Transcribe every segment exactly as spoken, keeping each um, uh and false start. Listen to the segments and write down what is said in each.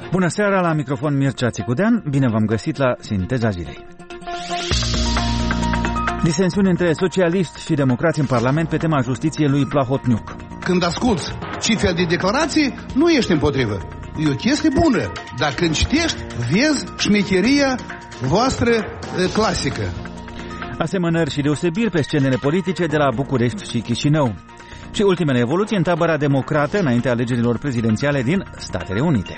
Bună seara, la microfon Mircea Țicudean, bine v-am găsit la Sinteza Zilei. Disensiuni între socialiști și democrați în Parlament pe tema justiției lui Plahotniuc. Când asculți cifre de declarații, nu ești împotrivă. E o chestie bună, dar când citești, vezi șmecheria voastră e, clasică. Asemănări și deosebiri pe scenele politice de la București și Chișinău. Și ultimele evoluții în tabăra democrată înaintea alegerilor prezidențiale din Statele Unite.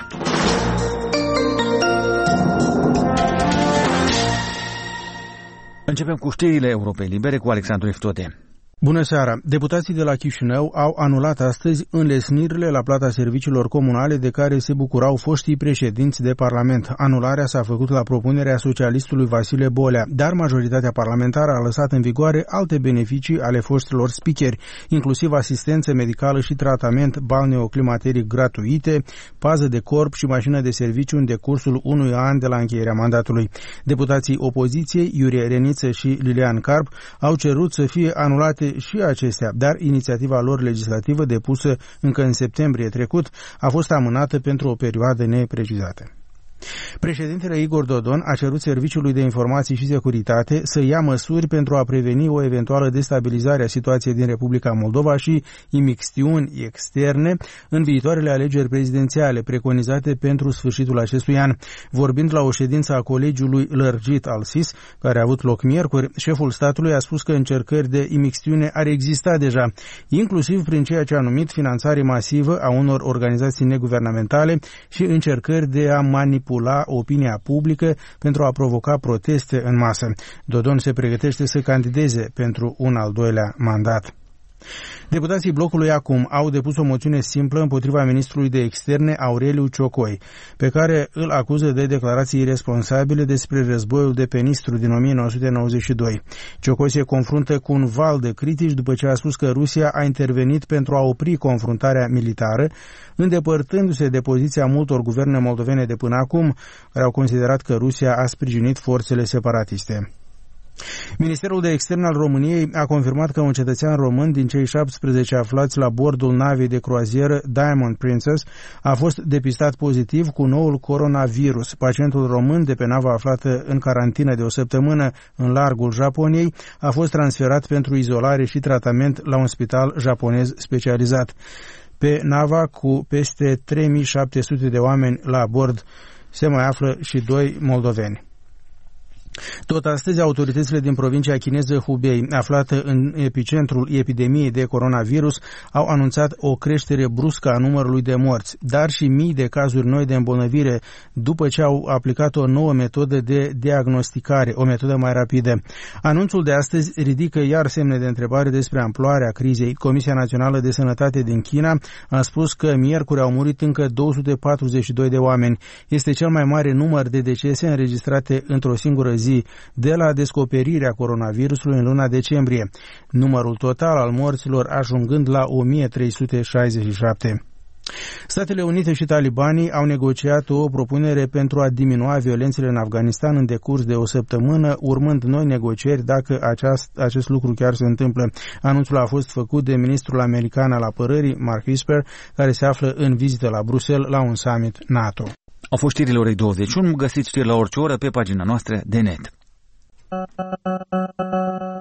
Începem cu știrile Europei Libere cu Alexandru Eftode. Bună seara! Deputații de la Chișinău au anulat astăzi înlesnirile la plata serviciilor comunale de care se bucurau foștii președinți de Parlament. Anularea s-a făcut la propunerea socialistului Vasile Bolea, dar majoritatea parlamentară a lăsat în vigoare alte beneficii ale foștilor speakeri, inclusiv asistență medicală și tratament balneoclimateric gratuite, pază de corp și mașină de serviciu în decursul unui an de la încheierea mandatului. Deputații opoziției, Iurie Reniță și Lilian Carp, au cerut să fie anulate și acestea, dar inițiativa lor legislativă depusă încă în septembrie trecut a fost amânată pentru o perioadă neprecizată. Președintele Igor Dodon a cerut Serviciului de Informații și Securitate să ia măsuri pentru a preveni o eventuală destabilizare a situației din Republica Moldova și imixtiuni externe în viitoarele alegeri prezidențiale preconizate pentru sfârșitul acestui an. Vorbind la o ședință a Colegiului Lărgit al S I S, care a avut loc miercuri, șeful statului a spus că încercări de imixtiune ar exista deja, inclusiv prin ceea ce a numit finanțare masivă a unor organizații neguvernamentale și încercări de a manipula opinia publică pentru a provoca proteste în masă. Dodon se pregătește să candideze pentru un al doilea mandat. Deputații blocului Acum au depus o moțiune simplă împotriva ministrului de externe Aureliu Ciocoi, pe care îl acuză de declarații irresponsabile despre războiul de pe Nistru din o mie nouă sute nouăzeci și doi. Ciocoi se confruntă cu un val de critici după ce a spus că Rusia a intervenit pentru a opri confruntarea militară, îndepărtându-se de poziția multor guverne moldovene de până acum, care au considerat că Rusia a sprijinit forțele separatiste. Ministerul de Externe al României a confirmat că un cetățean român din cei șaptesprezece aflați la bordul navei de croazieră Diamond Princess a fost depistat pozitiv cu noul coronavirus. Pacientul român de pe nava aflată în carantină de o săptămână în largul Japoniei a fost transferat pentru izolare și tratament la un spital japonez specializat. Pe nava cu peste trei mii șapte sute de oameni la bord se mai află și doi moldoveni. Tot astăzi, autoritățile din provincia chineză Hubei, aflată în epicentrul epidemiei de coronavirus, au anunțat o creștere bruscă a numărului de morți, dar și mii de cazuri noi de îmbolnăvire, după ce au aplicat o nouă metodă de diagnosticare, o metodă mai rapidă. Anunțul de astăzi ridică iar semne de întrebare despre amploarea crizei. Comisia Națională de Sănătate din China a spus că miercuri au murit încă două sute patruzeci și doi de oameni. Este cel mai mare număr de decese înregistrate într-o singură zi de la descoperirea coronavirusului în luna decembrie, numărul total al morților ajungând la o mie trei sute șaizeci și șapte. Statele Unite și talibanii au negociat o propunere pentru a diminua violențele în Afganistan în decurs de o săptămână, urmând noi negocieri dacă aceast, acest lucru chiar se întâmplă. Anunțul a fost făcut de ministrul american al apărării, Mark Esper, care se află în vizită la Bruxelles la un summit NATO. Au fost știrile orei douăzeci și unu, găsiți știri la orice oră pe pagina noastră de net.